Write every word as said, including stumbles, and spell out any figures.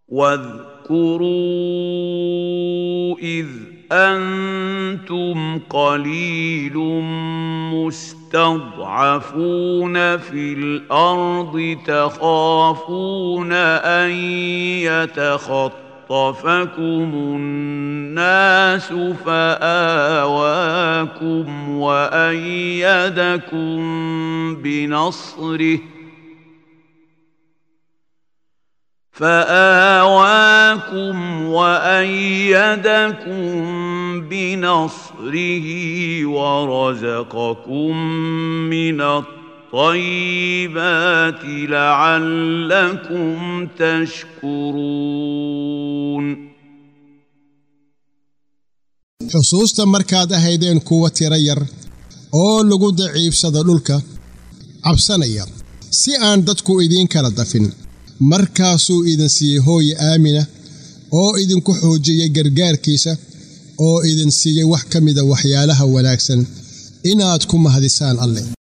واذكروا إذ أنتم قليل مستضعفون في الأرض تخافون أن يتخطفكم الناس فآواكم وأيدكم بنصره فآواكم وأيدكم بنصره ورزقكم من الطيبات لعلكم تشكرون. xusuusta markaad ahaydeen kuwa tira yar oo lagu daciifsado dhulka cabsanaya si aan dadku idin kala dafin markaasuu idin siiyey hooy aamina oo idinku xoojiyay gargaarkiisa oo idin siiyey wax kamida waxyaalaha wanaagsan inaad ku mahadisaan Alle.